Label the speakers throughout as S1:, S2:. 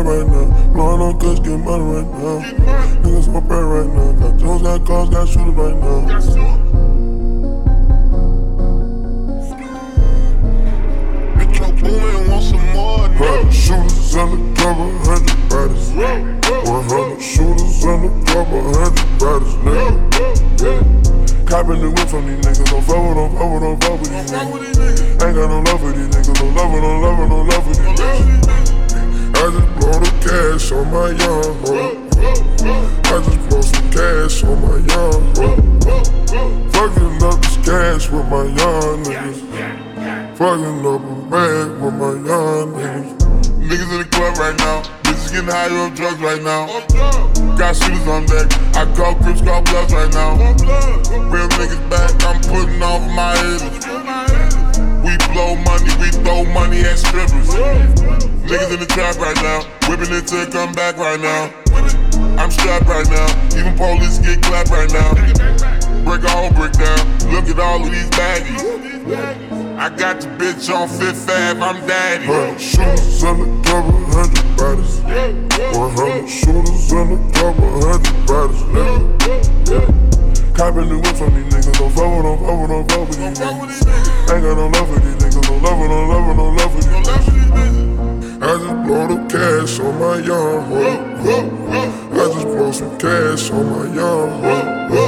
S1: bad right now. Blowing on cuts, get money right now. Niggas on my bread right now. Got Jones, got cars, got shooters right now.
S2: Bitch, your booming want some more.
S1: 100 shooters undercover, 100 bodies. 100 shooters undercover, 100 bodies, nigga. Copping the whip from these niggas. Don't fuck with these niggas. Ain't got no love for these niggas. No love for these niggas. I just blow the cash on my young hoe. I just blow some cash on my young hoe. Fucking up this cash with my young niggas. Fucking up a bag with my young niggas.
S2: Niggas in the club right now. Bitches getting high on drugs right now. Got shooters on deck. I call Crips, call Bloods right now. Real niggas back. I'm putting off my haters. We blow money, we throw money at strippers. Niggas in the trap right now. Whipping it till it come back right now. I'm strapped right now. Even police get clapped right now. Break a whole brick down. Look at all of these baggies. I got the bitch on Fifth Ave, I'm daddy.
S1: 100 shooters undercover, 100 bodies. 100 shooters undercover, 100 bodies, nigga. Copping the whip from these niggas. Don't fuck with these niggas. Ain't got no love for these niggas. No love for these niggas. I just blow the cash on my young hoe. I just blow some cash on my young hoe.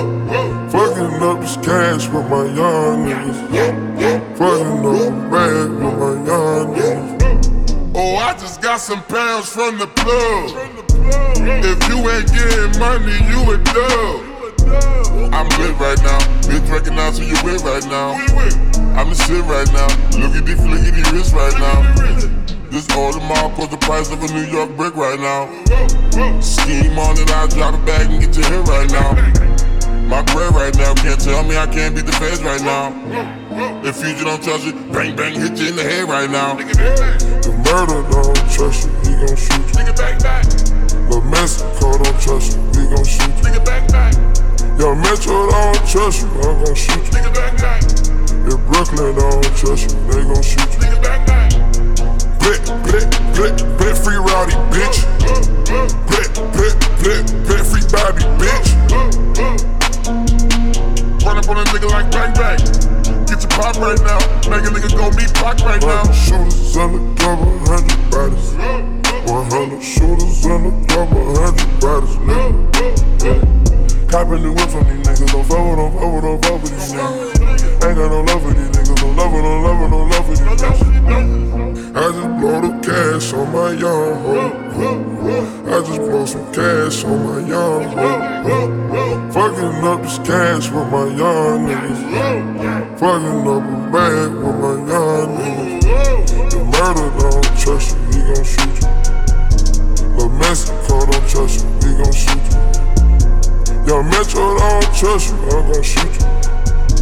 S1: Fucking up this cash with my young niggas. Fucking up a bag with my young niggas.
S2: Oh, I just got some pounds from the plug. If you ain't getting money, you a dub. I'm lit right now. Bitch recognize who you with right now. I'm the shit right now. Look at the wrist right now. This Audemars cost the price of a New York brick right now. Scheme on it, I'll drop it back and get your hit right now. My bread right now, can't tell me I can't beat the feds right now. If Future don't trust you, bang bang hit you in the head right now.
S1: The murder don't trust you, he gon' shoot you. The Mexico don't trust you, we gon' shoot you. Young Metro don't trust you, I'm gon' shoot you. If Brooklyn don't trust you, they gon' shoot you. Blit, free rowdy, bitch. Blit, free Bobby, bitch.
S2: Run up on a nigga like bang bang. Get your pop right now. Make a nigga go meet Pac right now.
S1: 100 shooters undercover, 100 bodies. 100 shooters undercover, 100 bodies, nigga. Copping the whip from these niggas. Don't fuck with these niggas. Ain't got no love for these niggas. No love for these niggas. I just blow the cash on my young hoe. I just blow some cash on my young hoe. Fucking up this cash with my young niggas. Fucking up a bag with my young niggas. The murder don't trust you, he gon' shoot you. The Mexico don't trust you, he gon' shoot you. Young Metro don't trust you, I'm gon' shoot you.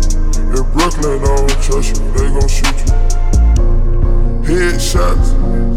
S1: If Brooklyn don't trust you, they gon' shoot you. Headshots,